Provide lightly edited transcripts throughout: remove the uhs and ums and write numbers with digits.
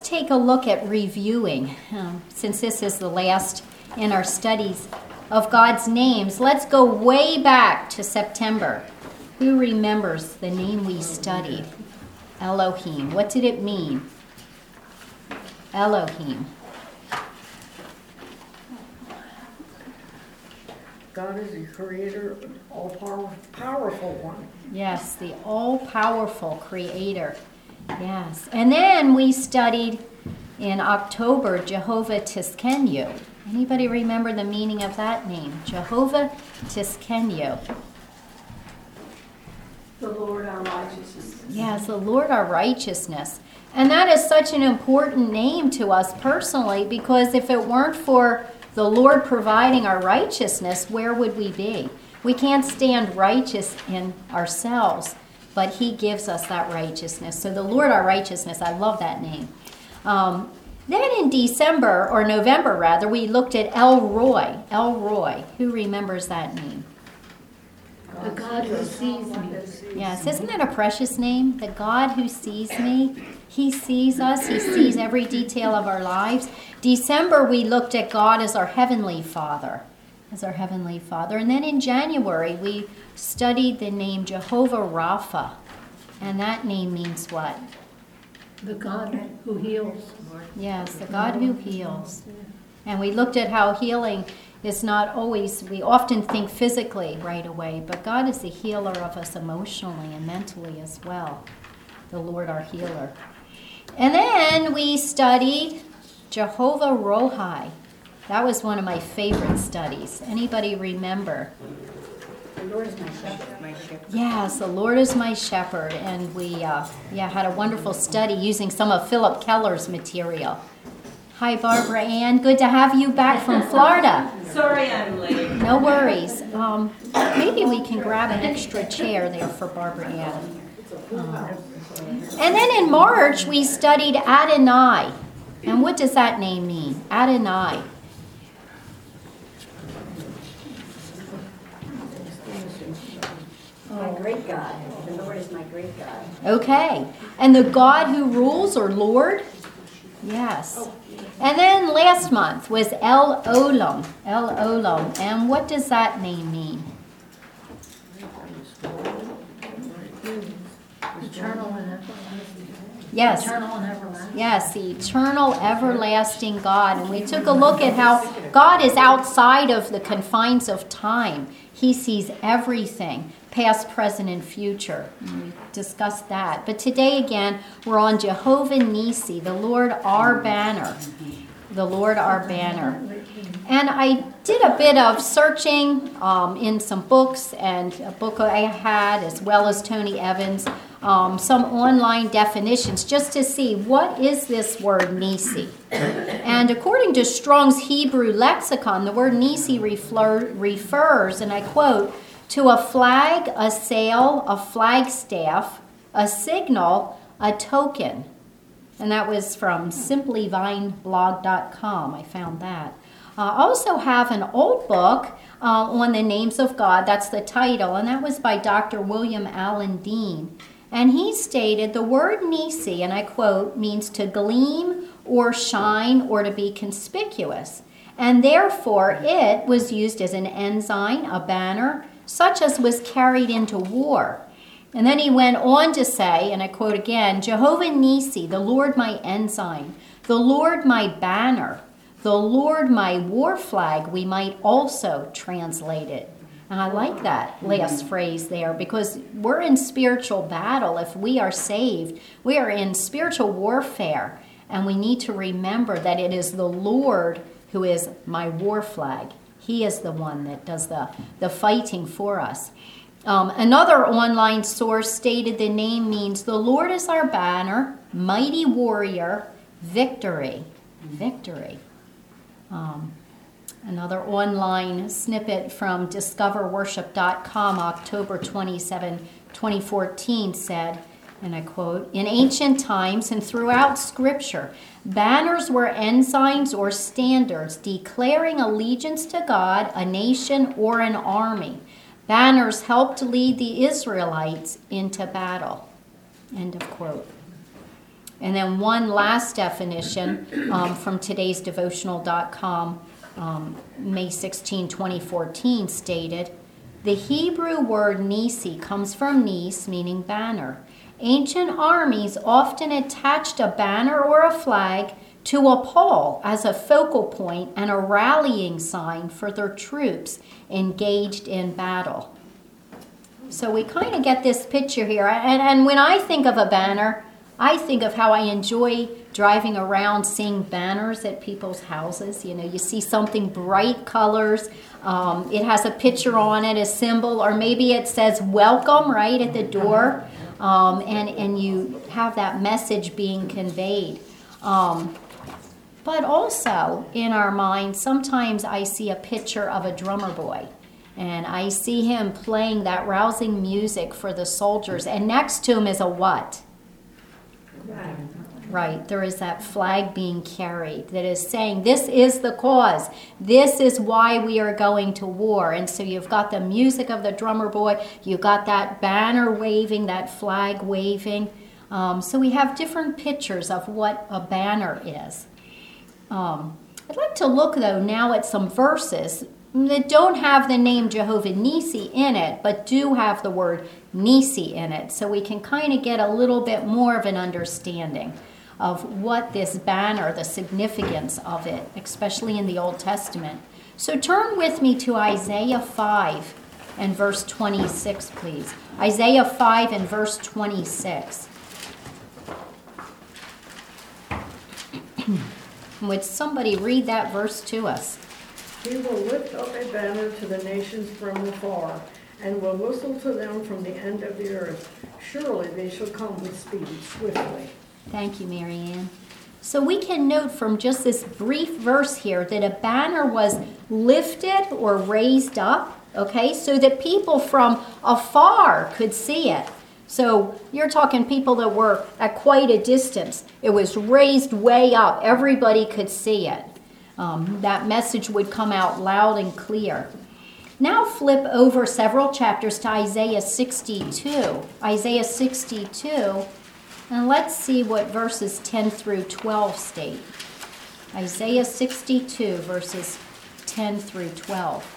take a look at reviewing, since this is the last in our studies of God's names. Let's go way back to September. Who remembers the name we studied? Elohim. What did it mean? Elohim. God is the creator, all-powerful one. Yes, the all-powerful creator. Yes. And then we studied in October Jehovah Tiskenu. Anybody remember the meaning of that name? Jehovah Tiskenu. The Lord our righteousness. Yes, the Lord our righteousness. And that is such an important name to us personally, because if it weren't for the Lord providing our righteousness, where would we be? We can't stand righteous in ourselves, but He gives us that righteousness. So the Lord our righteousness, I love that name. Then in December, or November rather, we looked at El Roy. El Roy. Who remembers that name? The God who sees me. Yes, isn't that a precious name? The God who sees me. He sees us. He sees every detail of our lives. December, we looked at God as our Heavenly Father. As our Heavenly Father. And then in January, we studied the name Jehovah Rapha. And that name means what? The God who heals. Yes, the God who heals. And we looked at how healing is not always, we often think physically right away, but God is the healer of us emotionally and mentally as well. The Lord our healer. And then we studied Jehovah Rohi. That was one of my favorite studies. Anybody remember? The Lord is my shepherd. Yes, the Lord is my shepherd. And we had a wonderful study using some of Philip Keller's material. Hi, Barbara Ann. Good to have you back from Florida. Sorry I'm late. No worries. Maybe we can grab an extra chair there for Barbara Ann. And then in March, we studied Adonai. And what does that name mean? Adonai. My great God. The Lord is my great God. Okay. And the God who rules, or Lord? Yes. And then last month was El Olam. El Olam. And what does that name mean? Eternal and everlasting. Yes. Eternal and everlasting. Yes, the eternal, everlasting God. And we took a look at how God is outside of the confines of time. He sees everything, past, present, and future. And we discussed that. But today, again, we're on Jehovah Nissi, the Lord our banner. The Lord our banner. And I did a bit of searching in some books, and a book I had, as well as Tony Evans, some online definitions, just to see what is this word Nissi. And according to Strong's Hebrew lexicon, the word Nissi refers, and I quote, to a flag, a sail, a flagstaff, a signal, a token. And that was from simplyvineblog.com. I found that. I also have an old book on the names of God. That's the title, and that was by Dr. William Allen Dean. And he stated the word Nissi, and I quote, means to gleam or shine or to be conspicuous. And therefore, it was used as an ensign, a banner, such as was carried into war. And then he went on to say, and I quote again, Jehovah Nissi, the Lord my ensign, the Lord my banner, the Lord my war flag, we might also translate it. And I like that last phrase there, because we're in spiritual battle. If we are saved, we are in spiritual warfare. And we need to remember that it is the Lord who is my war flag. He is the one that does the fighting for us. Another online source stated the name means the Lord is our banner, mighty warrior, victory. Victory. Another online snippet from discoverworship.com, October 27, 2014 said, and I quote, in ancient times and throughout Scripture, banners were ensigns or standards declaring allegiance to God, a nation, or an army. Banners helped lead the Israelites into battle. End of quote. And then one last definition from today's devotional.com, May 16, 2014, stated, the Hebrew word nisi comes from nis, meaning banner. Ancient armies often attached a banner or a flag to a pole as a focal point and a rallying sign for their troops engaged in battle. So we kind of get this picture here. And when I think of a banner, I think of how I enjoy driving around seeing banners at people's houses. You know, you see something bright colors. It has a picture on it, a symbol, or maybe it says welcome right at the door. And you have that message being conveyed. But also in our mind, sometimes I see a picture of a drummer boy. And I see him playing that rousing music for the soldiers. And next to him is a what? Right, there is that flag being carried that is saying, this is the cause. This is why we are going to war. And so you've got the music of the drummer boy. You've got that banner waving, that flag waving. So we have different pictures of what a banner is. I'd like to look, though, now at some verses that don't have the name Jehovah Nissi in it, but do have the word Nissi in it. So we can kind of get a little bit more of an understanding of what this banner, the significance of it, especially in the Old Testament. So turn with me to Isaiah 5 and verse 26, please. Isaiah 5 and verse 26. Would somebody read that verse to us? He will lift up a banner to the nations from afar, and will whistle to them from the end of the earth. Surely they shall come with speed, swiftly. Thank you, Mary Ann. So we can note from just this brief verse here that a banner was lifted or raised up, okay, so that people from afar could see it. So you're talking people that were at quite a distance. It was raised way up. Everybody could see it. That message would come out loud and clear. Now flip over several chapters to Isaiah 62. Isaiah 62, and let's see what verses 10 through 12 state. Isaiah 62, verses 10 through 12.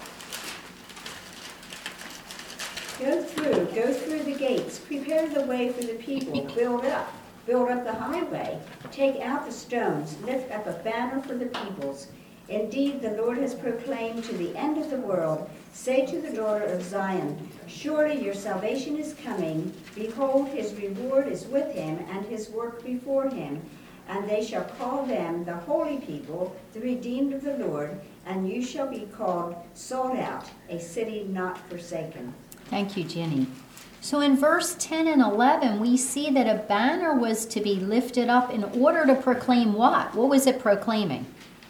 Go through the gates, prepare the way for the people, build up the highway, take out the stones, lift up a banner for the peoples. Indeed, the Lord has proclaimed to the end of the world, say to the daughter of Zion, surely your salvation is coming. Behold, his reward is with him, and his work before him. And they shall call them the holy people, the redeemed of the Lord, and you shall be called sought out, a city not forsaken. Thank you, Jenny. So in verse 10 and 11, we see that a banner was to be lifted up in order to proclaim what? What was it proclaiming?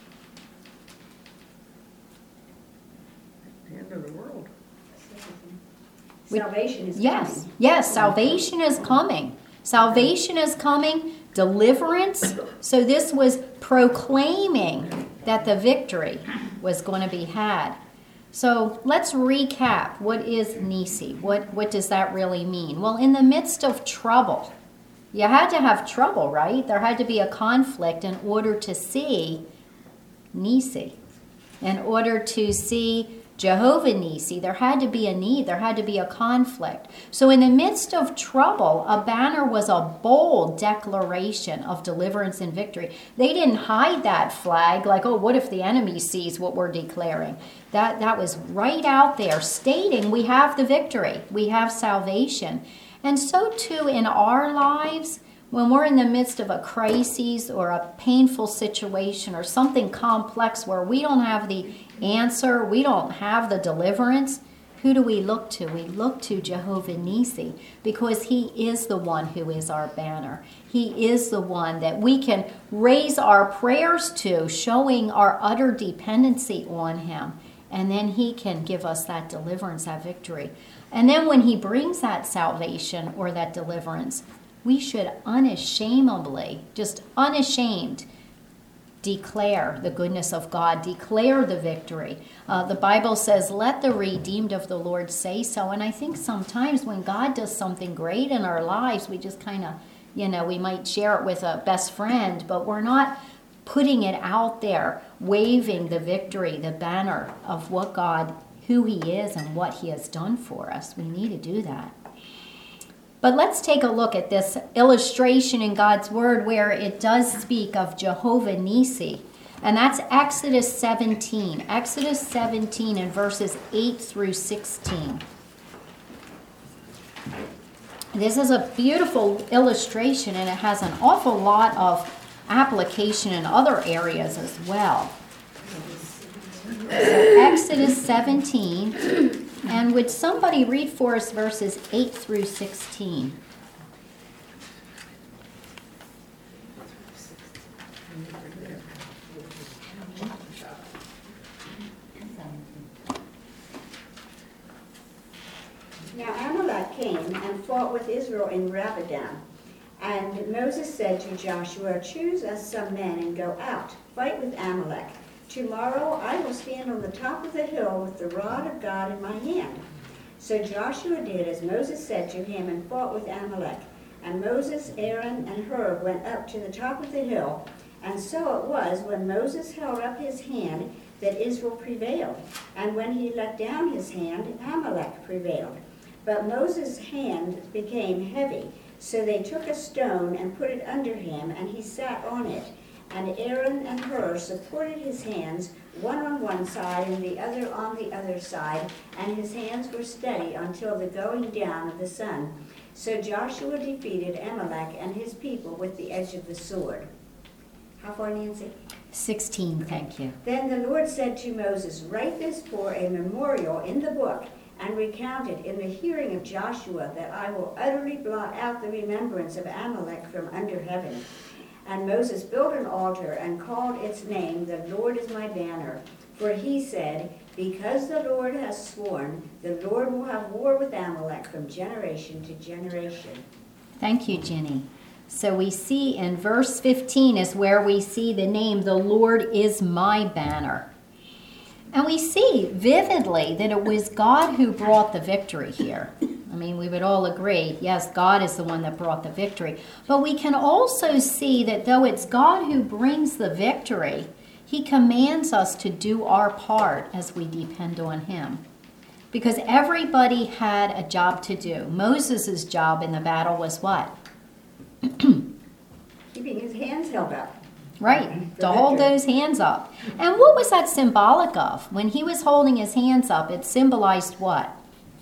The end of the world. Salvation is Yes, coming. yes, salvation is coming. Salvation is coming, deliverance. So this was proclaiming that the victory was going to be had. So let's recap. What is Nisi? What does that really mean? Well, in the midst of trouble, you had to have trouble, right? There had to be a conflict in order to see Nisi. In order to see Jehovah Nissi, there had to be a need, there had to be a conflict. So in the midst of trouble, a banner was a bold declaration of deliverance and victory. They didn't hide that flag like, oh, what if the enemy sees what we're declaring? That was right out there stating we have the victory, we have salvation. And so too in our lives, when we're in the midst of a crisis or a painful situation or something complex where we don't have the answer, we don't have the deliverance, who do we look to? We look to Jehovah Nissi because he is the one who is our banner. He is the one that we can raise our prayers to, showing our utter dependency on him. And then he can give us that deliverance, that victory. And then when he brings that salvation or that deliverance, we should unashamedly, just unashamed, declare the goodness of God, declare the victory. The Bible says, let the redeemed of the Lord say so. And I think sometimes when God does something great in our lives, we just kind of You know, we might share it with a best friend, but we're not putting it out there, waving the victory, the banner of what God, who he is and what he has done for us. We need to do that. But let's take a look at this illustration in God's word where it does speak of Jehovah Nissi. And that's Exodus 17. Exodus 17 and verses 8 through 16. This is a beautiful illustration, and it has an awful lot of application in other areas as well. So Exodus 17, and would somebody read for us verses 8 through 16? Now Amalek came and fought with Israel in Rabbathim. And Moses said to Joshua, choose us some men and go out, fight with Amalek. Tomorrow I will stand on the top of the hill with the rod of God in my hand. So Joshua did as Moses said to him and fought with Amalek. And Moses, Aaron, and Hur went up to the top of the hill. And so it was when Moses held up his hand that Israel prevailed. And when he let down his hand, Amalek prevailed. But Moses' hand became heavy. So they took a stone and put it under him, and he sat on it. And Aaron and Hur supported his hands, one on one side and the other on the other side, and his hands were steady until the going down of the sun. So Joshua defeated Amalek and his people with the edge of the sword. How far, Nancy? 16, thank you. Then the Lord said to Moses, write this for a memorial in the book, and recount it in the hearing of Joshua, that I will utterly blot out the remembrance of Amalek from under heaven. And Moses built an altar and called its name, The Lord is my banner. For he said, because the Lord has sworn, the Lord will have war with Amalek from generation to generation. Thank you, Jenny. So we see in verse 15 is where we see the name, The Lord is my banner. And we see vividly that it was God who brought the victory here. I mean, we would all agree, yes, God is the one that brought the victory. But we can also see that though it's God who brings the victory, he commands us to do our part as we depend on him. Because everybody had a job to do. Moses' job in the battle was what? Keeping his hands held up. Right, to hold those hands up. And what was that symbolic of? When he was holding his hands up, it symbolized what?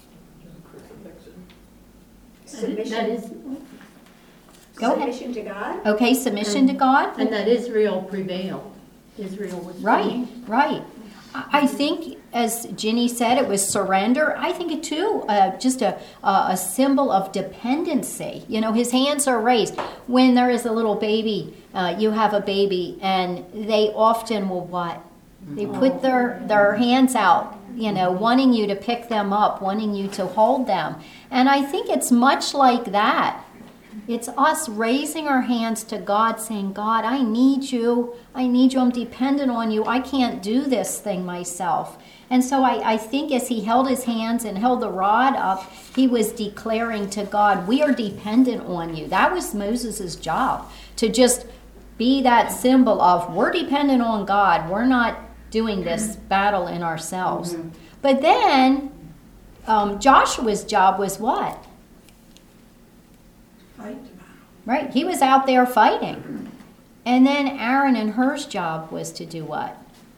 Submission. That is, Go ahead. Submission to God. Okay, submission to God? and that Israel prevailed. Israel was Right, winning. right. I think, as Ginny said, it was surrender. I think it too, just a symbol of dependency. You know, his hands are raised. When there is a little baby, you have a baby, and they often will what? They put their hands out, you know, wanting you to pick them up, wanting you to hold them. And I think it's much like that. It's us raising our hands to God, saying, God, I need you. I need you. I'm dependent on you. I can't do this thing myself. And so I think as he held his hands and held the rod up, he was declaring to God, we are dependent on you. That was Moses' job, to just be that symbol of we're dependent on God. We're not doing this battle in ourselves. Mm-hmm. But then Joshua's job was what? Right, he was out there fighting. And then Aaron and Hur's job was to do what?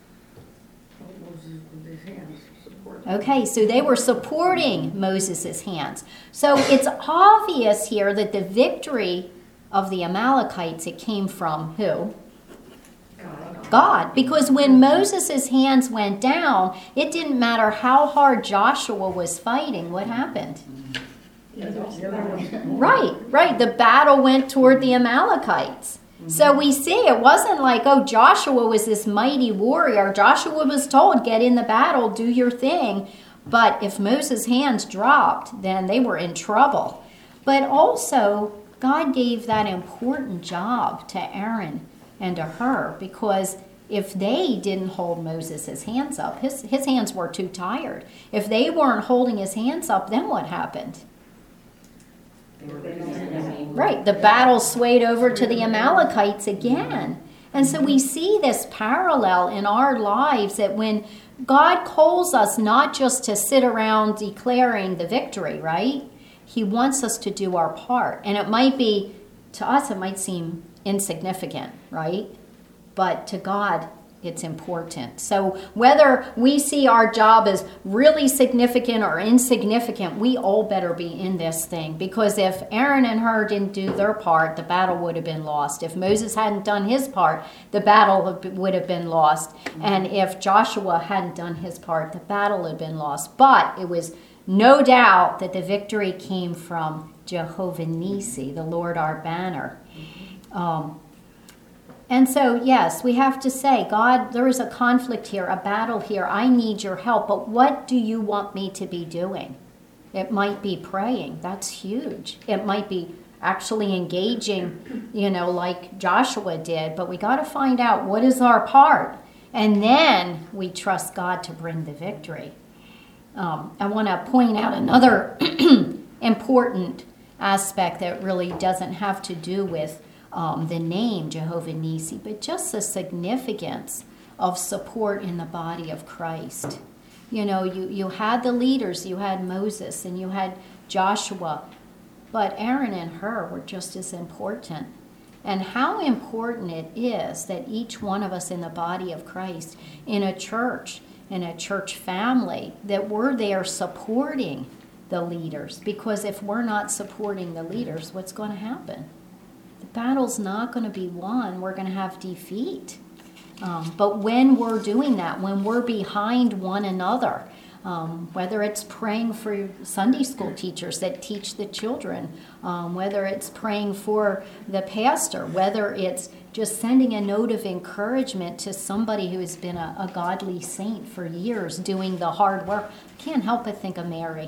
Okay, so they were supporting Moses' hands. So it's obvious here that the victory of the Amalekites, it came from who? God. Because when Moses' hands went down, it didn't matter how hard Joshua was fighting. What happened? Right. The battle went toward the Amalekites. Mm-hmm. So we see it wasn't like, oh, Joshua was this mighty warrior. Joshua was told, get in the battle, do your thing. But if Moses' hands dropped, then they were in trouble. But also, God gave that important job to Aaron and to Hur, because if they didn't hold Moses' hands up, his hands were too tired. If they weren't holding his hands up, then what happened? Right, the battle swayed over to the Amalekites again. And so we see this parallel in our lives that when God calls us not just to sit around declaring the victory, right? He wants us to do our part. And it might be, to us, it might seem insignificant, right? But to God, it's important. So whether we see our job as really significant or insignificant, we all better be in this thing. Because if Aaron and Hur didn't do their part, the battle would have been lost. If Moses hadn't done his part, the battle would have been lost. And if Joshua hadn't done his part, the battle would have been lost. But it was no doubt that the victory came from Jehovah Nissi, the Lord our banner. And so, yes, we have to say, God, there is a conflict here, a battle here. I need your help. But what do you want me to be doing? It might be praying. That's huge. It might be actually engaging, like Joshua did. But we got to find out what is our part. And then we trust God to bring the victory. I want to point out another important aspect that really doesn't have to do with the name Jehovah Nissi, but just the significance of support in the body of Christ. You had the leaders, you had Moses and you had Joshua, but Aaron and Hur were just as important. And how important it is that each one of us in the body of Christ, in a church family, that we're there supporting the leaders. Because if we're not supporting the leaders, what's going to happen? The battle's not going to be won. We're going to have defeat. But when we're doing that, when we're behind one another, whether it's praying for Sunday school teachers that teach the children, whether it's praying for the pastor, whether it's just sending a note of encouragement to somebody who has been a godly saint for years doing the hard work. I can't help but think of Mary.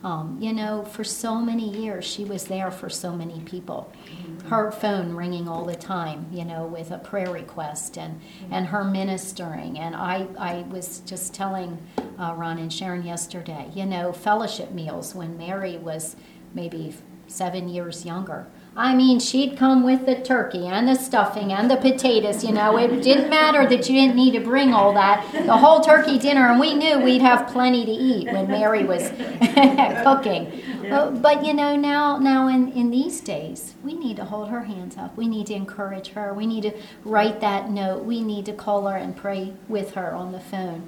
For so many years, she was there for so many people. Her phone ringing all the time, with a prayer request and her ministering. And I was just telling Ron and Sharon yesterday, fellowship meals when Mary was maybe 7 years younger. I mean, she'd come with the turkey and the stuffing and the potatoes, It didn't matter that you didn't need to bring all that, the whole turkey dinner, and we knew we'd have plenty to eat when Mary was cooking. Yeah. But now in these days, we need to hold her hands up. We need to encourage her. We need to write that note. We need to call her and pray with her on the phone.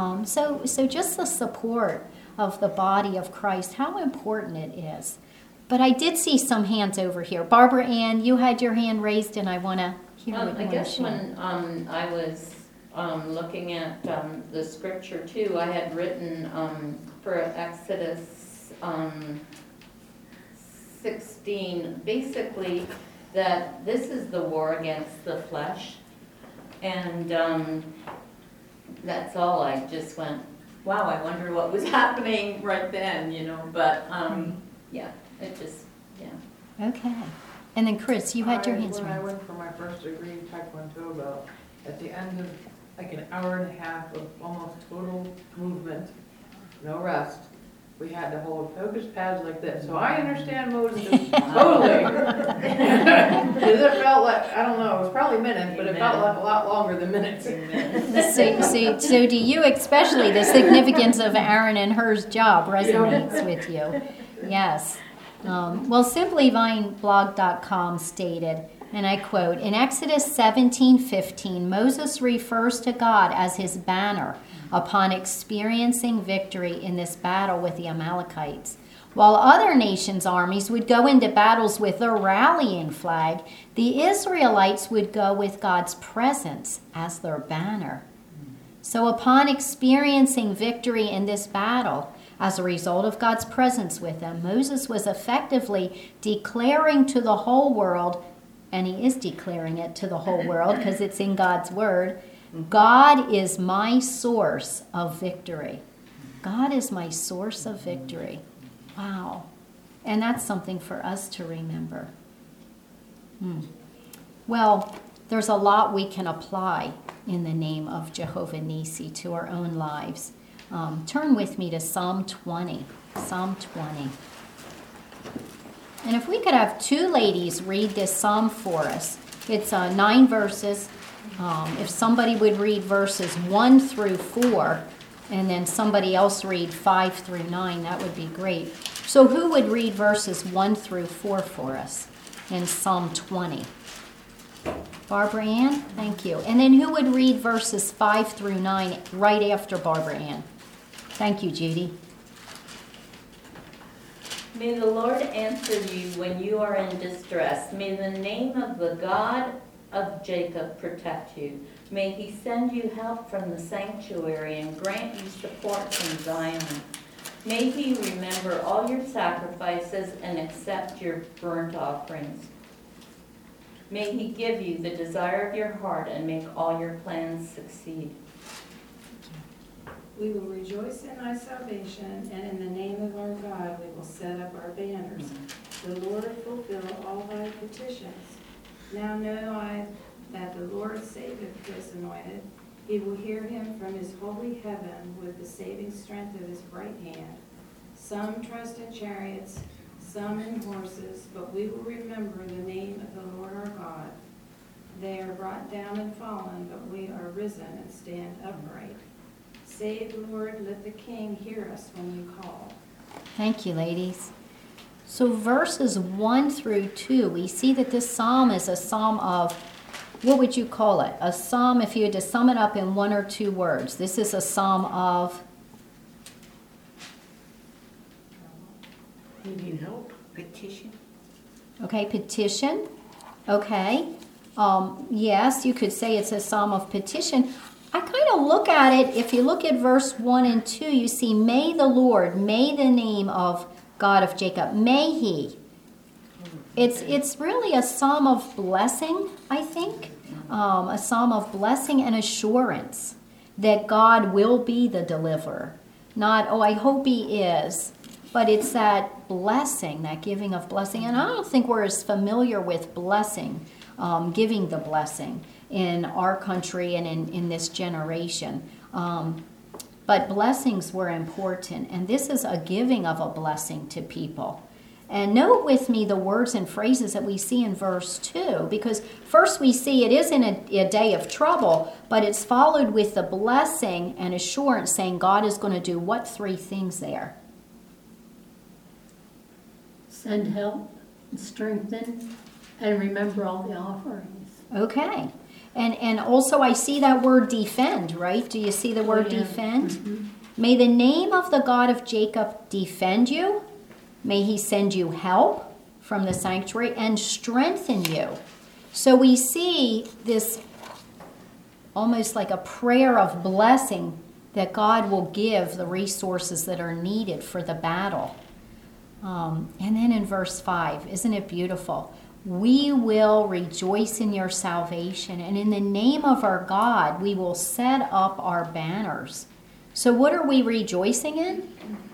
So just the support of the body of Christ, how important it is. But I did see some hands over here. Barbara Ann, you had your hand raised, and I want to hear what you want to I guess share. when I was looking at the scripture too, I had written for Exodus 16, basically that this is the war against the flesh. And that's all. I just went, wow, I wonder what was happening right then, but yeah. It just, yeah. Okay. And then Chris, you had your hands When I raised. went for my first degree in Taekwondo, about at the end of like an hour and a half of almost total movement, no rest, we had to hold focus pads like this. So I understand Moses totally. Because it felt like, I don't know, it was probably minutes, but it felt like a lot longer than minutes. So do you, especially the significance of Aaron and Hur's job resonates with you? Yes. Well, simplyvineblog.com stated, and I quote, in Exodus 17:15, Moses refers to God as his banner upon experiencing victory in this battle with the Amalekites. While other nations' armies would go into battles with their rallying flag, the Israelites would go with God's presence as their banner. So upon experiencing victory in this battle, as a result of God's presence with them, Moses was effectively declaring to the whole world, and he is declaring it to the whole world because it's in God's word, God is my source of victory. God is my source of victory. Wow. And that's something for us to remember. Well, there's a lot we can apply in the name of Jehovah Nissi to our own lives. Turn with me to Psalm 20. Psalm 20. And if we could have two ladies read this psalm for us. It's 9 verses. If somebody would read verses 1 through 4, and then somebody else read 5 through 9, that would be great. So who would read verses 1 through 4 for us in Psalm 20? Barbara Ann, thank you. And then who would read verses 5 through 9 right after Barbara Ann? Thank you, Judy. May the Lord answer you when you are in distress. May the name of the God of Jacob protect you. May he send you help from the sanctuary and grant you support from Zion. May he remember all your sacrifices and accept your burnt offerings. May he give you the desire of your heart and make all your plans succeed. We will rejoice in thy salvation, and in the name of our God we will set up our banners. The Lord fulfill all thy petitions. Now know I that the Lord saveth his anointed. He will hear him from his holy heaven with the saving strength of his right hand. Some trust in chariots, some in horses, but we will remember the name of the Lord our God. They are brought down and fallen, but we are risen and stand upright. Save, Lord, let the King hear us when we call. Thank you, ladies. So verses 1 through 2, we see that this psalm is a psalm of, what would you call it? A psalm, if you had to sum it up in 1 or 2 words. This is a psalm of Needing help? Petition. okay, petition. Okay. Yes, you could say it's a psalm of petition. I kind of look at it, if you look at verse 1 and 2, you see, may the Lord, may the name of God of Jacob, may he. It's really a psalm of blessing, I think. A psalm of blessing and assurance that God will be the deliverer. Not, oh, I hope he is. But it's that blessing, that giving of blessing. And I don't think we're as familiar with blessing, giving the blessing in our country and in this generation. But blessings were important. And this is a giving of a blessing to people. And note with me the words and phrases that we see in verse 2, because first we see it isn't a day of trouble, but it's followed with the blessing and assurance saying God is going to do what 3 things there? Send help, strengthen, and remember all the offerings. Okay. And also I see that word defend, right? Do you see the word yeah. defend? Mm-hmm. May the name of the God of Jacob defend you. May he send you help from the sanctuary and strengthen you. So we see this almost like a prayer of blessing that God will give the resources that are needed for the battle. And then in verse 5, isn't it beautiful? We will rejoice in your salvation, and in the name of our God, we will set up our banners. So what are we rejoicing in?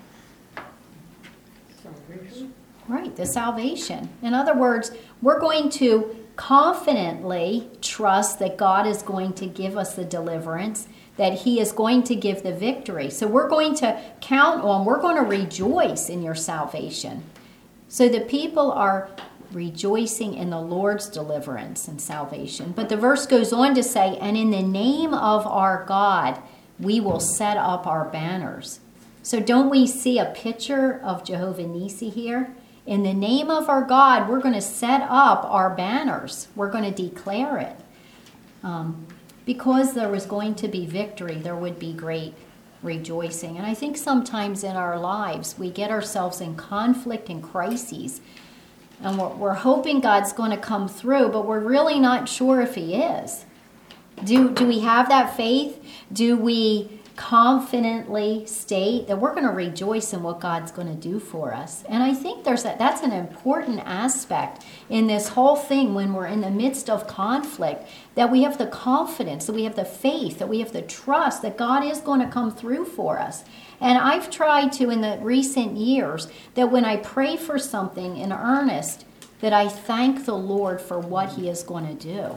Salvation? Right, the salvation. In other words, we're going to confidently trust that God is going to give us the deliverance, that he is going to give the victory. So we're going to count on, we're going to rejoice in your salvation. So the people are rejoicing in the Lord's deliverance and salvation. But the verse goes on to say, and in the name of our God, we will set up our banners. So don't we see a picture of Jehovah Nissi here? In the name of our God, we're going to set up our banners. We're going to declare it. Because there was going to be victory, there would be great rejoicing. And I think sometimes in our lives, we get ourselves in conflict and crises. And we're hoping God's going to come through, but we're really not sure if he is. Do we have that faith? Do we confidently state that we're going to rejoice in what God's going to do for us? And I think that's an important aspect in this whole thing when we're in the midst of conflict, that we have the confidence, that we have the faith, that we have the trust that God is going to come through for us. And I've tried to, in the recent years, that when I pray for something in earnest, that I thank the Lord for what he is going to do.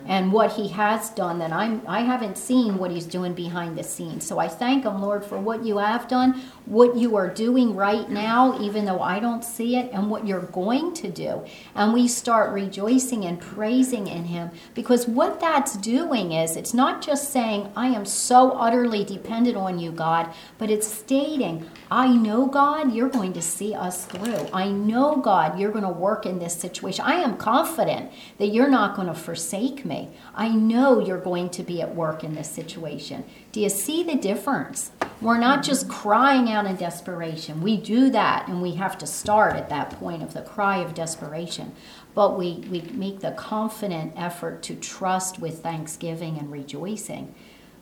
and what he has done, that I haven't seen what he's doing behind the scenes. So I thank him, Lord, for what you have done, what you are doing right now, even though I don't see it, and what you're going to do. And we start rejoicing and praising in him, because what that's doing is, it's not just saying, I am so utterly dependent on you, God, but it's stating, I know, God, you're going to see us through. I know, God, you're going to work in this situation. I am confident that you're not going to forsake me. I know you're going to be at work in this situation. Do you see the difference? We're not just crying out in desperation. We do that, and we have to start at that point of the cry of desperation. But we make the confident effort to trust with thanksgiving and rejoicing.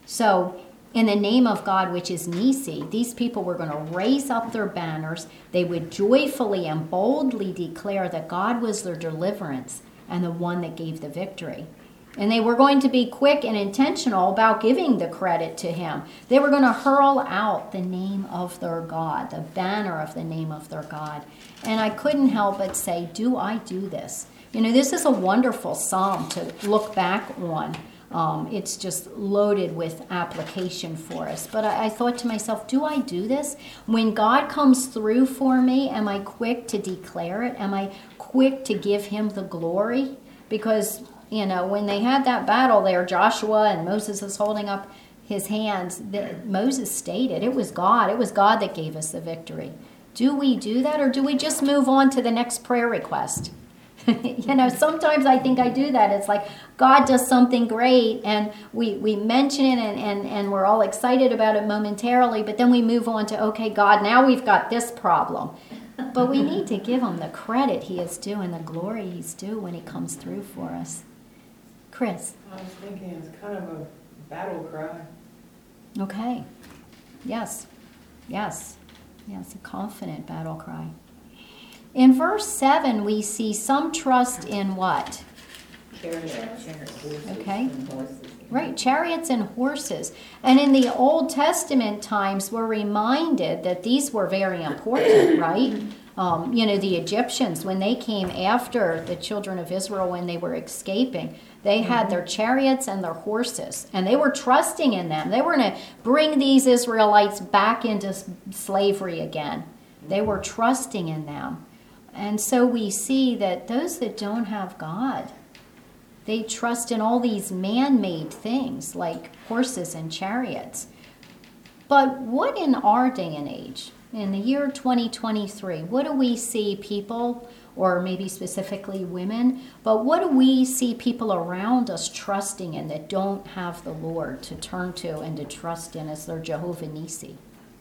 So, in the name of God, which is Nisi, these people were going to raise up their banners. They would joyfully and boldly declare that God was their deliverance and the one that gave the victory. And they were going to be quick and intentional about giving the credit to him. They were going to hurl out the name of their God, the banner of the name of their God. And I couldn't help but say, do I do this? You know, this is a wonderful psalm to look back on. It's just loaded with application for us. But I thought to myself, do I do this? When God comes through for me, am I quick to declare it? Am I quick to give him the glory? Because, you know, when they had that battle there, Joshua and Moses is holding up his hands, Moses stated, it was God. It was God that gave us the victory. Do we do that, or do we just move on to the next prayer request? You know, sometimes I think I do that. It's like God does something great, and we mention it, and we're all excited about it momentarily, but then we move on to, okay, God, now we've got this problem. But we need to give him the credit he is due and the glory he's due when he comes through for us. Chris? I was thinking it's kind of a battle cry. Okay. Yes. Yes. Yes, a confident battle cry. In verse 7, we see some trust in what? Chariots. Okay. And horses. Right, chariots and horses. And in the Old Testament times, we're reminded that these were very important, right? You know, the Egyptians, when they came after the children of Israel when they were escaping, they had their chariots and their horses, and they were trusting in them. They were going to bring these Israelites back into slavery again. They were trusting in them. And so we see that those that don't have God, they trust in all these man-made things like horses and chariots. But what in our day and age, in the year 2023, what do we see people, or maybe specifically women, but what do we see people around us trusting in that don't have the Lord to turn to and to trust in as their Jehovah Nissi?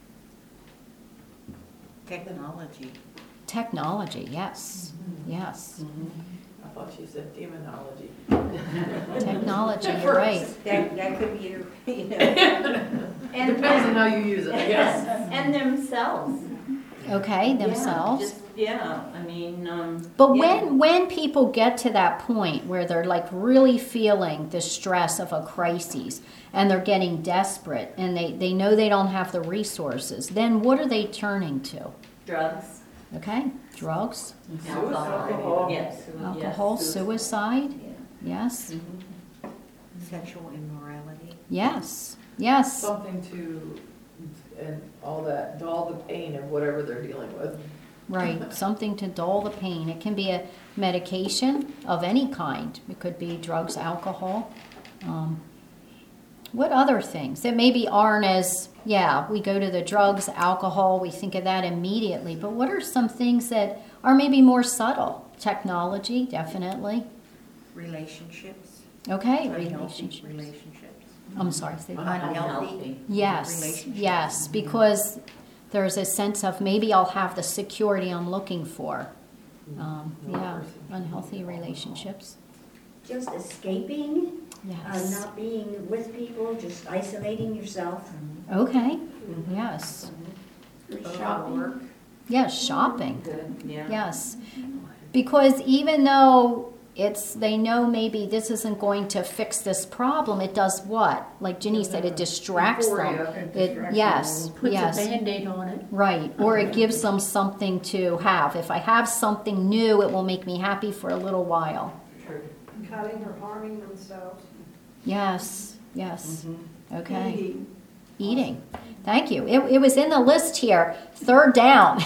Technology. Technology, yes. Yes. I thought she said demonology. Technology, you're right. That could be, you know. And Depends on how you use it, I guess. and themselves. Okay, themselves. I mean, But yeah. when people get to that point where they're like really feeling the stress of a crisis and they're getting desperate and they know they don't have the resources, then what are they turning to? Drugs, Okay, drugs, Alcohol. Yes. alcohol, Yes. suicide. Yeah. Yes, Sexual immorality. yes, yes. Something to, and all that, dull the pain of whatever they're dealing with. Right, something to dull the pain. It can be a medication of any kind. It could be drugs, alcohol. What other things that maybe aren't as, we go to the drugs, alcohol, we think of that immediately. But what are some things that are maybe more subtle? Technology, definitely. Relationships. Okay, Unhealthy relationships. relationships. I'm sorry, say that. Unhealthy. Yes, relationships. yes, because there's a sense of maybe I'll have the security I'm looking for. Unhealthy relationships. Just escaping, Yes. not being with people, just isolating yourself. Okay, yes. Shopping. Yes, shopping. Good, yeah. Yes. Because even though they know maybe this isn't going to fix this problem, it does what? Like Ginny said, it distracts them. Euphoria. Yes, Puts yes. a Band-Aid on it. Right, or it gives them something to have. If I have something new, it will make me happy for a little while. cutting or harming themselves. Yes, yes. Okay. Eating. Eating. Thank you. It was in the list here. Third down.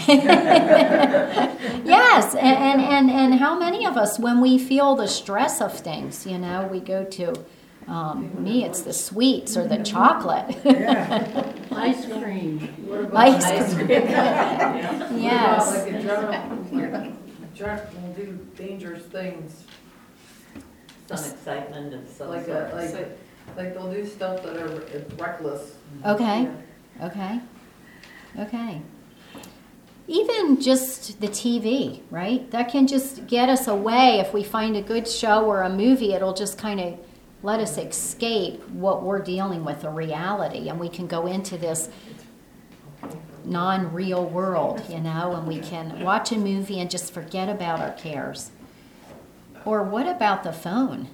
Yes, and how many of us, when we feel the stress of things, we go to, me, it's the sweets or the chocolate. Ice cream. Ice cream. What Yes. about like adrenaline, will do dangerous things, Some excitement and some like they'll do stuff that are reckless. Okay. Okay. Okay. Even just the TV, right? That can just get us away. If we find a good show or a movie, it'll just kind of let us escape what we're dealing with, a reality, and we can go into this non-real world, and we can watch a movie and just forget about our cares. Or what about the phone?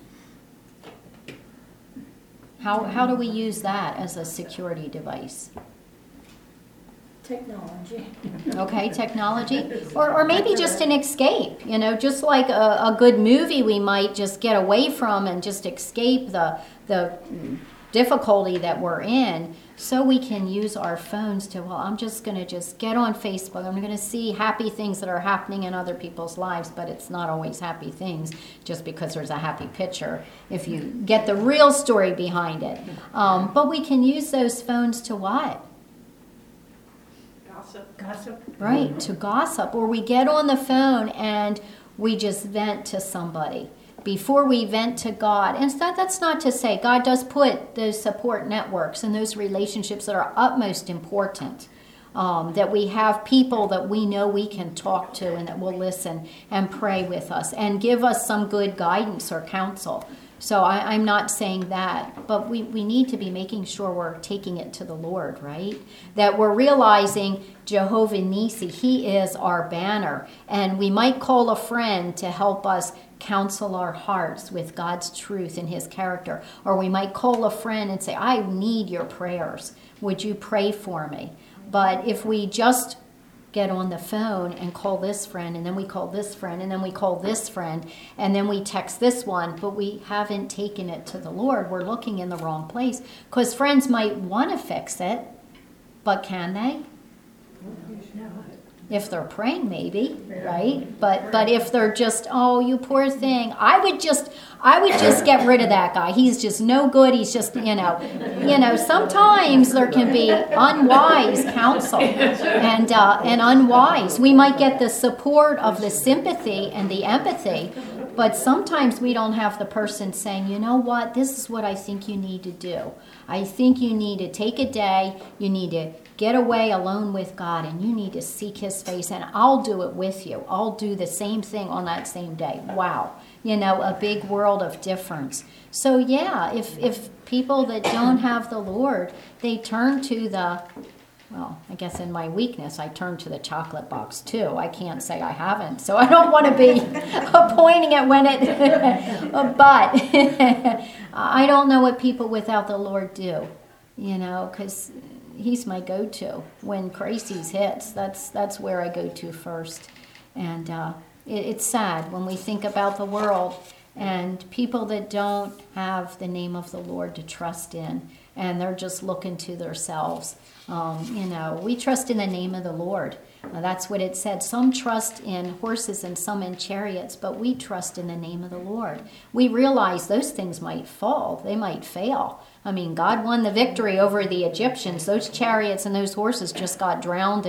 How do we use that as a security device? Technology. Okay, technology. Or maybe just an escape, just like a good movie we might just get away from and just escape the difficulty that we're in, so we can use our phones to, I'm just going to just get on Facebook. I'm going to see happy things that are happening in other people's lives, but it's not always happy things just because there's a happy picture, if you get the real story behind it. But we can use those phones to what? Gossip. Right, to gossip. Or we get on the phone and we just vent to somebody before we vent to God. And that's not to say God does put those support networks and those relationships that are utmost important, that we have people that we know we can talk to and that will listen and pray with us and give us some good guidance or counsel. So I'm not saying that, but we need to be making sure we're taking it to the Lord, right? That we're realizing Jehovah Nissi, He is our banner. And we might call a friend to help us counsel our hearts with God's truth and His character. Or we might call a friend and say, I need your prayers. Would you pray for me? But if we just get on the phone and call this friend, and then we call this friend, and then we call this friend, and then we text this one, but we haven't taken it to the Lord, we're looking in the wrong place. Because friends might want to fix it, but can they? If they're praying, maybe, right? But if they're just, oh, you poor thing, I would just get rid of that guy. He's just no good. He's just, sometimes there can be unwise counsel and unwise. We might get the support of the sympathy and the empathy, but sometimes we don't have the person saying, you know what, this is what I think you need to do. I think you need to take a day, you need to get away alone with God, and you need to seek His face, and I'll do it with you. I'll do the same thing on that same day. Wow. A big world of difference. So yeah, if people that don't have the Lord, they turn to I guess in my weakness, I turn to the chocolate box too. I can't say I haven't, so I don't want to be pointing at when it, but I don't know what people without the Lord do, because He's my go-to. When crises hits, that's where I go to first. And it's sad when we think about the world and people that don't have the name of the Lord to trust in, and they're just looking to themselves. We trust in the name of the Lord. That's what it said. Some trust in horses and some in chariots, but we trust in the name of the Lord. We realize those things might fall. They might fail. I mean, God won the victory over the Egyptians. Those chariots and those horses just got drowned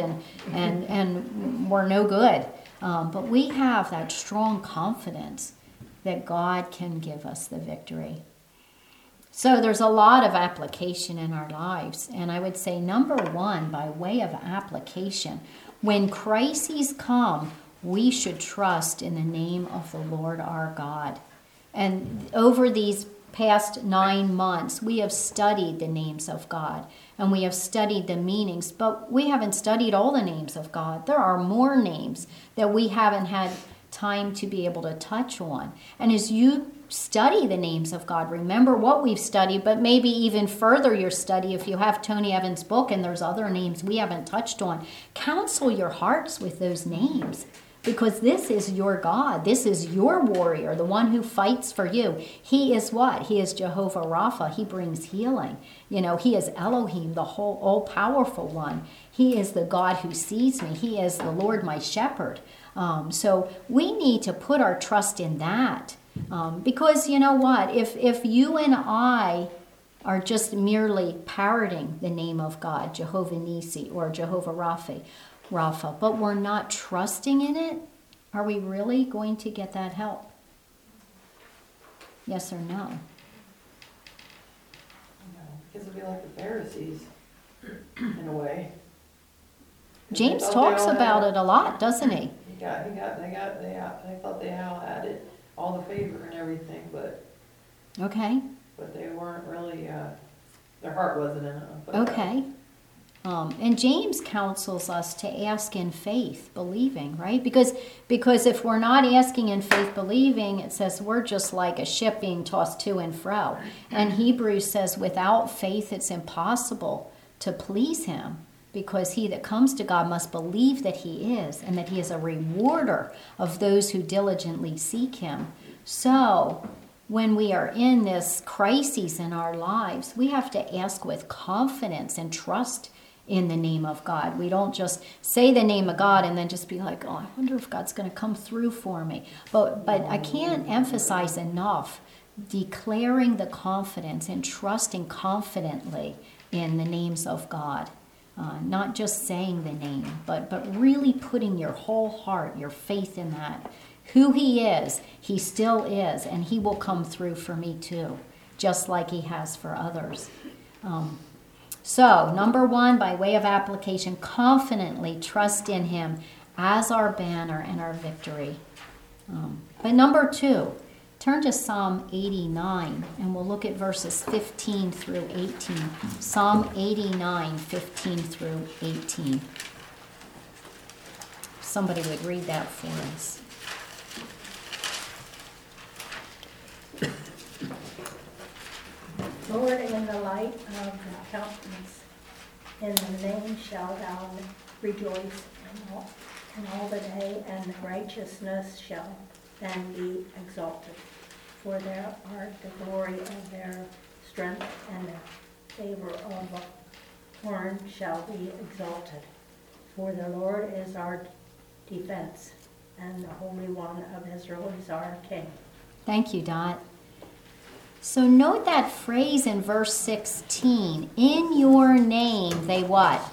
and were no good. But we have that strong confidence that God can give us the victory. So there's a lot of application in our lives. And I would say, number one, by way of application, when crises come, we should trust in the name of the Lord our God. And over these past 9 months, we have studied the names of God, and we have studied the meanings, but we haven't studied all the names of God. There are more names that we haven't had time to be able to touch on. And as you study the names of God, remember what we've studied, but maybe even further your study. If you have Tony Evans' book and there's other names we haven't touched on, counsel your hearts with those names. because this is your God. This is your warrior, the one who fights for you. He is what? He is Jehovah Rapha. He brings healing. He is Elohim, the whole all-powerful one. He is the God who sees me. He is the Lord my shepherd. So we need to put our trust in that. Because you know what? If you and I are just merely parroting the name of God, Jehovah Nisi or Jehovah Rapha, but we're not trusting in it, are we really going to get that help? Yes or no? Because it'd be like the Pharisees, in a way. James They talks all had about it a lot, doesn't he? They thought they all had it, all the favor and everything, but Okay. they weren't really, their heart wasn't in it. Okay. And James counsels us to ask in faith, believing, right? Because if we're not asking in faith, believing, it says we're just like a ship being tossed to and fro. And Hebrews says without faith it's impossible to please him, because he that comes to God must believe that he is, and that he is a rewarder of those who diligently seek him. So when we are in this crisis in our lives, we have to ask with confidence and trust in the name of God. We don't just say the name of God and then just be like, oh, I wonder if God's going to come through for me. But I can't emphasize enough declaring the confidence and trusting confidently in the names of God. Not just saying the name, but really putting your whole heart, your faith in that. Who he is, he still is, and he will come through for me too, just like he has for others. So, number one, by way of application, confidently trust in him as our banner and our victory. But number two, turn to Psalm 89, and we'll look at verses 15 through 18. Psalm 89, 15 through 18. Somebody would read that for us. Lord, in the light of thy countenance, in the name shalt thou rejoice in all the day, and righteousness shall then be exalted. For thou art the glory of their strength, and the favor of a horn shall be exalted. For the Lord is our defense, and the Holy One of Israel is our King. Thank you, Dot. So note that phrase in verse 16. In your name they what?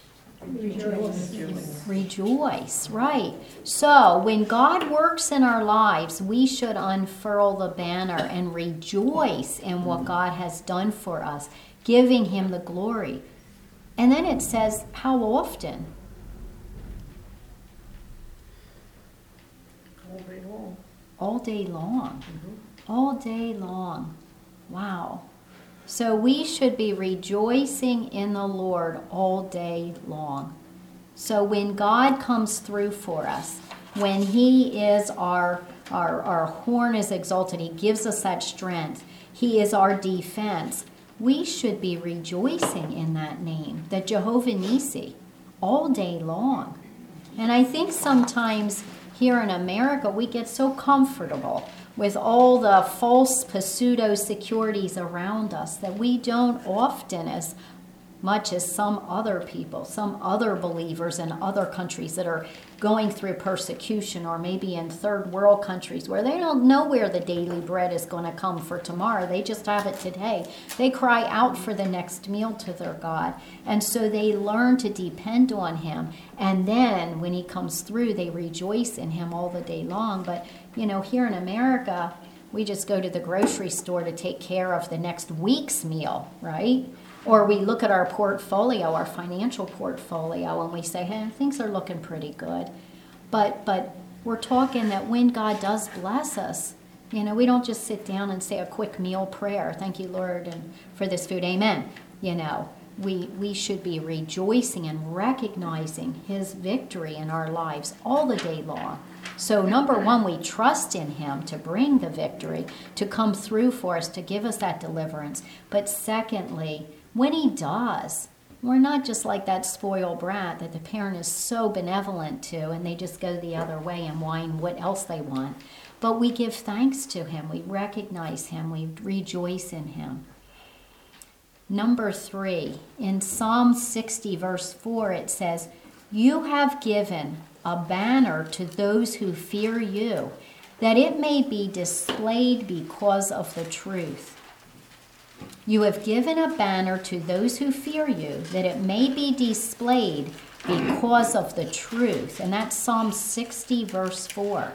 Rejoice, right. So when God works in our lives, we should unfurl the banner and rejoice in what God has done for us, giving him the glory. And then it says, how often? All day long. All day long. All day long. Wow. So we should be rejoicing in the Lord all day long. So when God comes through for us, when he is our horn is exalted, he gives us that strength, he is our defense, we should be rejoicing in that name, the Jehovah Nisi, all day long. And I think sometimes here in America we get so comfortable with all the false pseudo securities around us that we don't often, as much as some other people, some other believers in other countries that are going through persecution, or maybe in third world countries where they don't know where the daily bread is going to come for tomorrow. They just have it today. They cry out for the next meal to their God. And so they learn to depend on him. And then when he comes through, they rejoice in him all the day long. But, here in America, we just go to the grocery store to take care of the next week's meal, right? Or we look at our portfolio, our financial portfolio, and we say, hey, things are looking pretty good. But we're talking that when God does bless us, we don't just sit down and say a quick meal prayer, thank you, Lord, and for this food, amen. We should be rejoicing and recognizing his victory in our lives all the day long. So number one, we trust in him to bring the victory, to come through for us, to give us that deliverance. But secondly, when he does, We're not just like that spoiled brat that the parent is so benevolent to and they just go the other way and whine what else they want. But we give thanks to him. We recognize him. We rejoice in him. Number 3, in Psalm 60, verse 4, it says, "You have given a banner to those who fear you, that it may be displayed because of the truth." You have given a banner to those who fear you, that it may be displayed because of the truth. And that's Psalm 60, verse 4.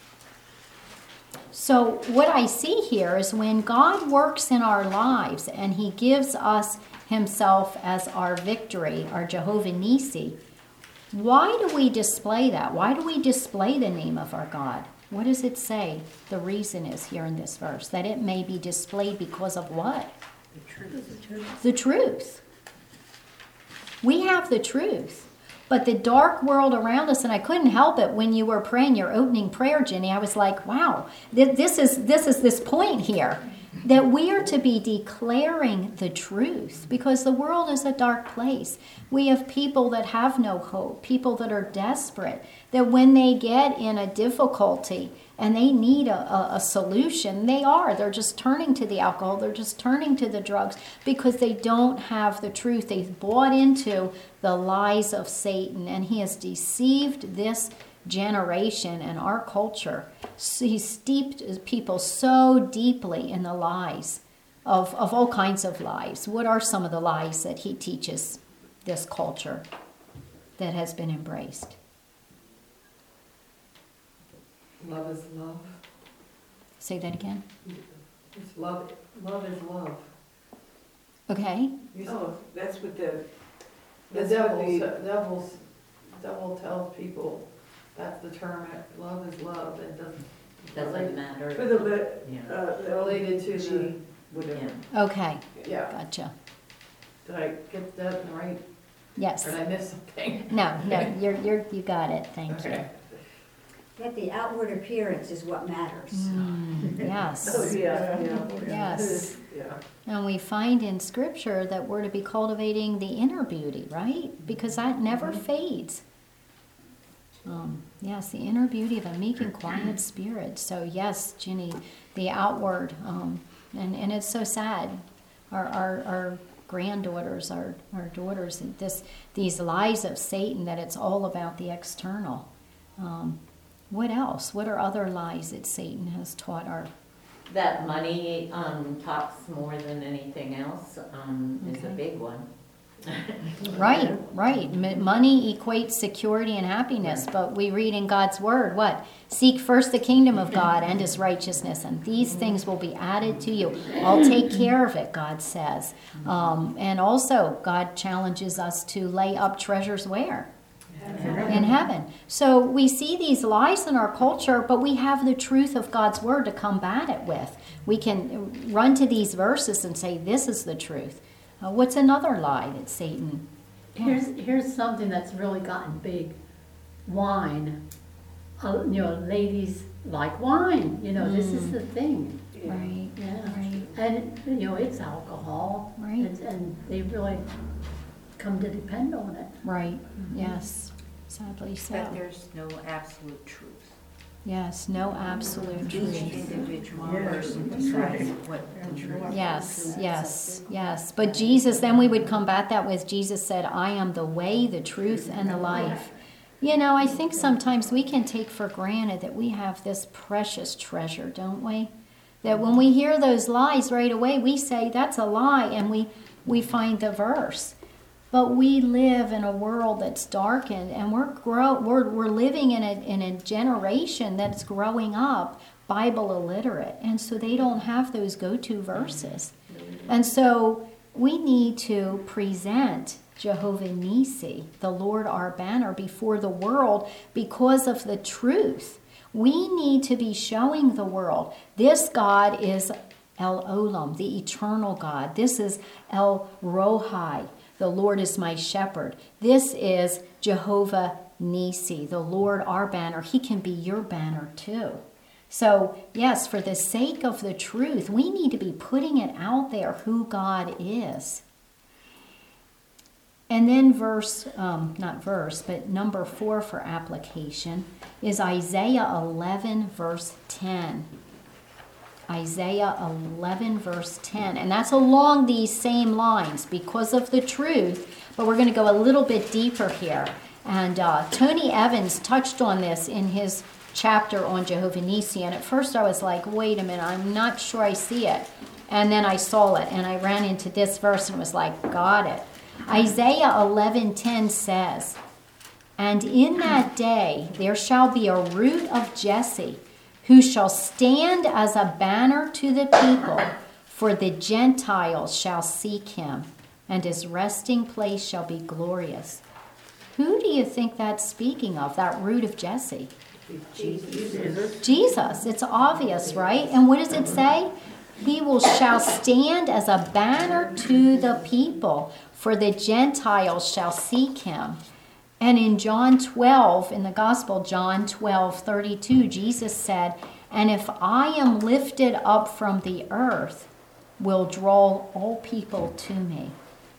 So what I see here is when God works in our lives and he gives us himself as our victory, our Jehovah Nissi, why do we display that? Why do we display the name of our God? What does it say? The reason is here in this verse, that it may be displayed because of what? The truth. We have the truth. But the dark world around us, and I couldn't help it when you were praying your opening prayer, Jenny, I was like, wow, this is this point here, that we are to be declaring the truth, because the world is a dark place. We have people that have no hope, people that are desperate, that when they get in a difficulty and they need a solution, they're just turning to the alcohol, they're just turning to the drugs, because they don't have the truth. They've bought into the lies of Satan, and he has deceived this generation and our culture. He's steeped people so deeply in the lies of all kinds of lies. What are some of the lies that he teaches this culture that has been embraced? Love is love. Say that again. It's love. Love is love. Okay. Oh, that's what the devil tells people. That's the term. Love is love. It Doesn't matter. For the Yeah. related to the whatever. Yeah. Okay. Yeah. Gotcha. Did I get that right? Yes. Or did I miss something? No, you got it. Thank you. Okay. That the outward appearance is what matters. Yes. Oh, yeah. Yes. Yeah. And we find in Scripture that we're to be cultivating the inner beauty, right? Because that never fades. Yes, the inner beauty of a meek and quiet spirit. So yes, Ginny, the outward, and it's so sad. Our granddaughters, our daughters, these lies of Satan, that it's all about the external. What else? What are other lies that Satan has taught our... That money talks more than anything else is a big one. Right. Money equates security and happiness, but we read in God's word, what? Seek first the kingdom of God and his righteousness, and these things will be added to you. I'll take care of it, God says. And also, God challenges us to lay up treasures where? In heaven. So we see these lies in our culture, but we have the truth of God's word to combat it with. We can run to these verses and say, this is the truth. What's another lie that Satan... Here's something that's really gotten big. Wine. Ladies like wine. This is the thing. Right. Yeah. Right. And, it's alcohol. Right. And they really come to depend on it. Right. Yes. Sadly so. But there's no absolute truth. Yes, no absolute Each truth. individual person decides what the truth is. Yes. But Jesus, then we would combat that with Jesus said, I am the way, the truth, and the life. I think sometimes we can take for granted that we have this precious treasure, don't we? That when we hear those lies right away, we say, that's a lie, and we find the verse. But we live in a world that's darkened, and we're living in a generation that's growing up Bible illiterate, and so they don't have those go-to verses. And so we need to present Jehovah Nissi, the Lord our banner, before the world because of the truth. We need to be showing the world this God is El Olam, the eternal God. This is El Rohai. The Lord is my shepherd. This is Jehovah Nissi, the Lord our banner. He can be your banner too. So, yes, for the sake of the truth, we need to be putting it out there who God is. And then number 4 for application is Isaiah 11, verse 10. Isaiah 11, verse 10. And that's along these same lines because of the truth, but we're going to go a little bit deeper here. And Tony Evans touched on this in his chapter on Jehovah Nissi. And at first I was like, wait a minute, I'm not sure I see it. And then I saw it, and I ran into this verse and was like, got it. Isaiah 11:10 says, "And in that day there shall be a root of Jesse, who shall stand as a banner to the people, for the Gentiles shall seek him, and his resting place shall be glorious." Who do you think that's speaking of, that root of Jesse? Jesus. It's obvious, right? And what does it say? He shall stand as a banner to the people, for the Gentiles shall seek him. And in John 12, in the Gospel, John 12:32, Jesus said, "And if I am lifted up from the earth, will draw all people to me."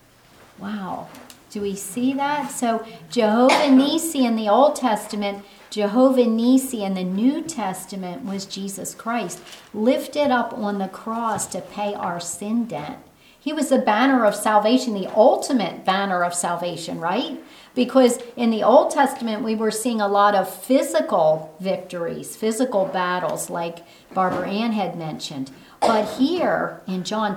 Wow. Do we see that? So Jehovah Nissi in the Old Testament, Jehovah Nissi in the New Testament was Jesus Christ, lifted up on the cross to pay our sin debt. He was the banner of salvation, the ultimate banner of salvation, right? Because in the Old Testament, we were seeing a lot of physical victories, physical battles, like Barbara Ann had mentioned. But here in John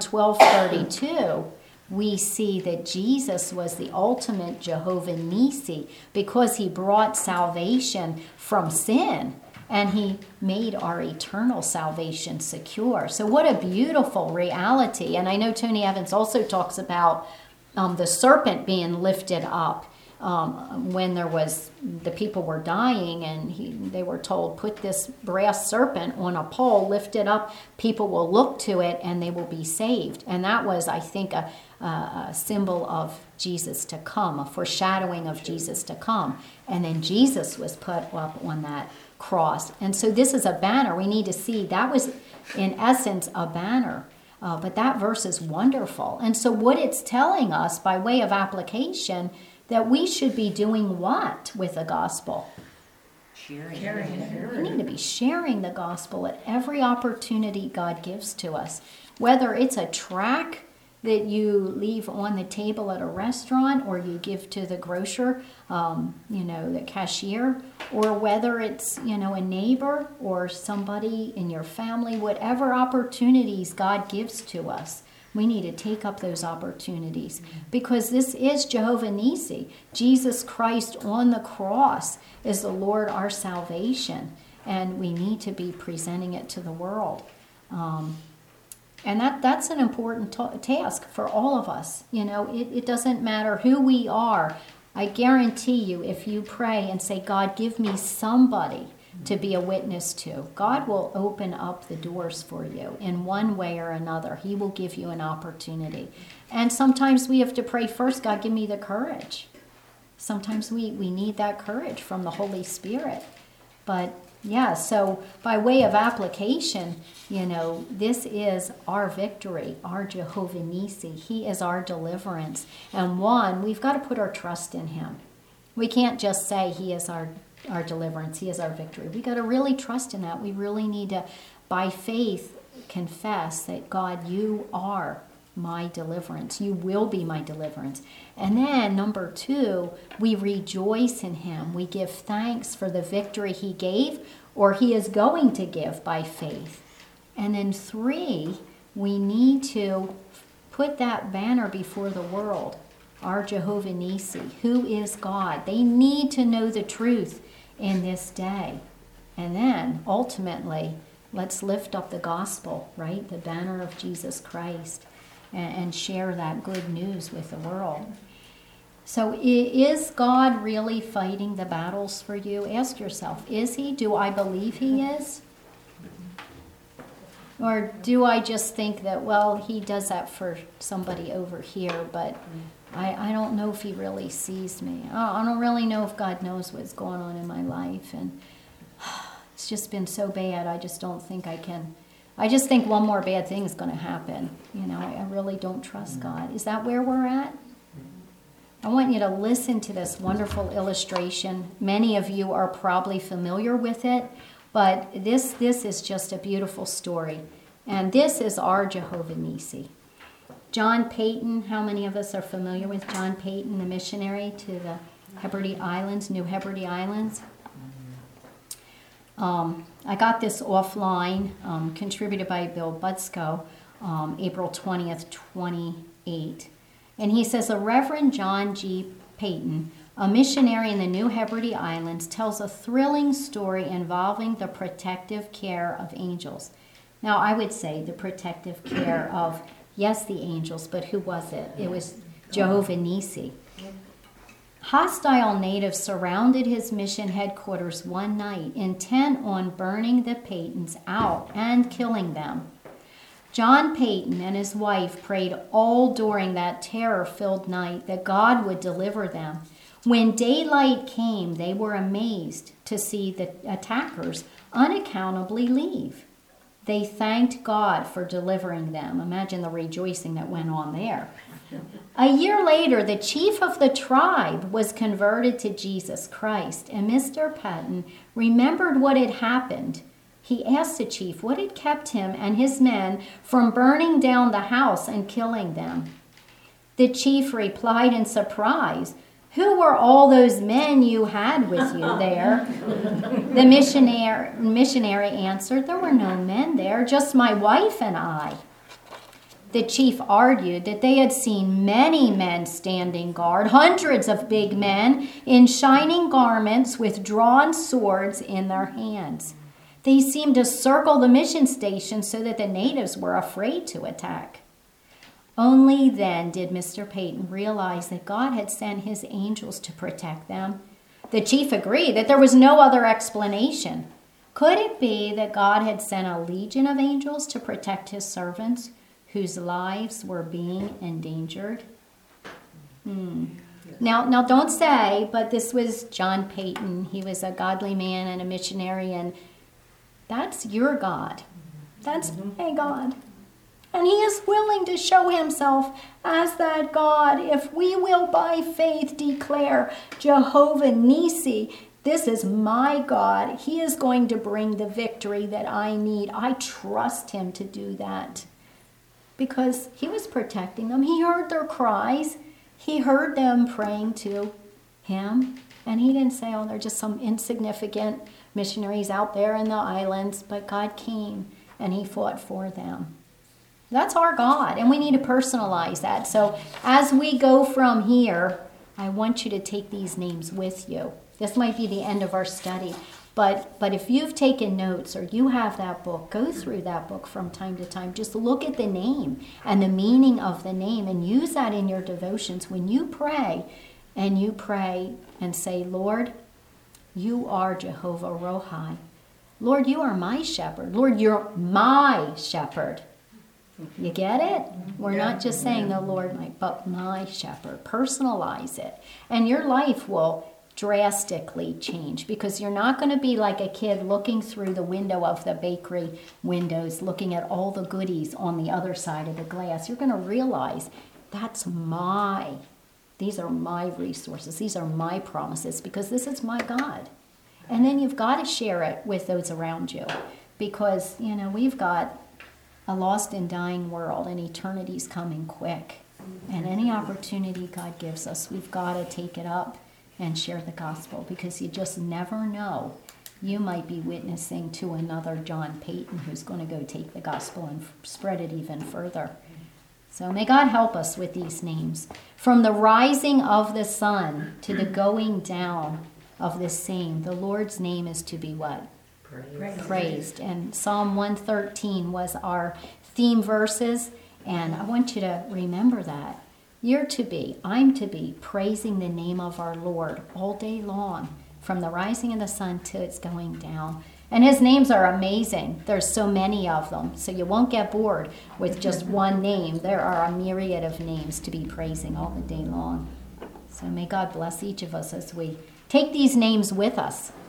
12:32, we see that Jesus was the ultimate Jehovah Nissi because he brought salvation from sin and he made our eternal salvation secure. So what a beautiful reality. And I know Tony Evans also talks about the serpent being lifted up when the people were dying, and they were told, put this brass serpent on a pole, lift it up, people will look to it and they will be saved. And that was, I think, a symbol of Jesus to come, a foreshadowing of Jesus to come. And then Jesus was put up on that cross. And so this is a banner. We need to see that was, in essence, a banner. But that verse is wonderful. And so what it's telling us by way of application, that we should be doing what with the gospel? Sharing. We need to be sharing the gospel at every opportunity God gives to us. Whether it's a tract that you leave on the table at a restaurant, or you give to the grocer, the cashier, or whether it's, a neighbor or somebody in your family, whatever opportunities God gives to us, we need to take up those opportunities, because this is Jehovah Nissi. Jesus Christ on the cross is the Lord our salvation, and we need to be presenting it to the world. And that's an important task for all of us. It doesn't matter who we are. I guarantee you, if you pray and say, God, give me somebody to be a witness to, God will open up the doors for you in one way or another. He will give you an opportunity. And sometimes we have to pray first, God, give me the courage. Sometimes we need that courage from the Holy Spirit. But yeah, so by way of application, this is our victory, our Jehovah Nissi. He is our deliverance. And we've got to put our trust in him. We can't just say he is our deliverance, he is our victory. We got to really trust in that. We really need to, by faith, confess that, God, you are my deliverance. You will be my deliverance. And then number 2, we rejoice in him. We give thanks for the victory he gave, or he is going to give by faith. And then 3, we need to put that banner before the world, our Jehovah Nissi. Who is God? They need to know the truth in this day. And then ultimately, let's lift up the gospel, right? The banner of Jesus Christ, and share that good news with the world. So is God really fighting the battles for you? Ask yourself, is he? Do I believe he is? Or do I just think that, well, he does that for somebody over here, but I don't know if he really sees me. I don't really know if God knows what's going on in my life. And it's just been so bad, I just don't think I can. I just think one more bad thing is going to happen. I really don't trust God. Is that where we're at? I want you to listen to this wonderful illustration. Many of you are probably familiar with it, but this is just a beautiful story. And this is our Jehovah Nissi. John Peyton, how many of us are familiar with John Peyton, the missionary to the Hebrides Islands, New Hebrides Islands? I got this offline, contributed by Bill Butzko, April 20th, 28. And he says, a Reverend John G. Peyton, a missionary in the New Hebrides Islands, tells a thrilling story involving the protective care of angels. Now, I would say the protective care of, yes, the angels, but who was it? It was Jehovah Nissi. Hostile natives surrounded his mission headquarters one night, intent on burning the Peytons out and killing them. John Peyton and his wife prayed all during that terror-filled night that God would deliver them. When daylight came, they were amazed to see the attackers unaccountably leave. They thanked God for delivering them. Imagine the rejoicing that went on there. A year later, the chief of the tribe was converted to Jesus Christ, and Mr. Peyton remembered what had happened. He asked the chief what had kept him and his men from burning down the house and killing them. The chief replied in surprise, "Who were all those men you had with you there?" The missionary answered, "There were no men there, just my wife and I." The chief argued that they had seen many men standing guard, hundreds of big men in shining garments with drawn swords in their hands. They seemed to circle the mission station so that the natives were afraid to attack. Only then did Mr. Peyton realize that God had sent his angels to protect them. The chief agreed that there was no other explanation. Could it be that God had sent a legion of angels to protect his servants whose lives were being endangered? Now don't say, but this was John Peyton. He was a godly man and a missionary, and that's your God. That's my God. And he is willing to show himself as that God if we will by faith declare, Jehovah Nissi, this is my God. He is going to bring the victory that I need. I trust him to do that. Because he was protecting them. He heard their cries. He heard them praying to him. And he didn't say, oh, they're just some insignificant missionaries out there in the islands. But God came and he fought for them. That's our God, and we need to personalize that. So as we go from here, I want you to take these names with you. This might be the end of our study, but if you've taken notes or you have that book, go through that book from time to time. Just look at the name and the meaning of the name and use that in your devotions. When you pray and say, Lord, you are Jehovah Rohi. Lord, you are my shepherd. Lord, you're my shepherd. You get it? We're not just saying the Lord, but my shepherd. Personalize it. And your life will drastically change because you're not going to be like a kid looking through the window of the bakery windows, looking at all the goodies on the other side of the glass. You're going to realize these are my resources. These are my promises because this is my God. And then you've got to share it with those around you because, we've got a lost and dying world, and eternity's coming quick. And any opportunity God gives us, we've got to take it up and share the gospel because you just never know. You might be witnessing to another John Peyton who's going to go take the gospel and spread it even further. So may God help us with these names. From the rising of the sun to the going down of the same, the Lord's name is to be what? Praised. And Psalm 113 was our theme verses, and I want you to remember that. I'm to be praising the name of our Lord all day long, from the rising of the sun to its going down. And his names are amazing. There's so many of them, so you won't get bored with just one name. There are a myriad of names to be praising all the day long. So may God bless each of us as we take these names with us.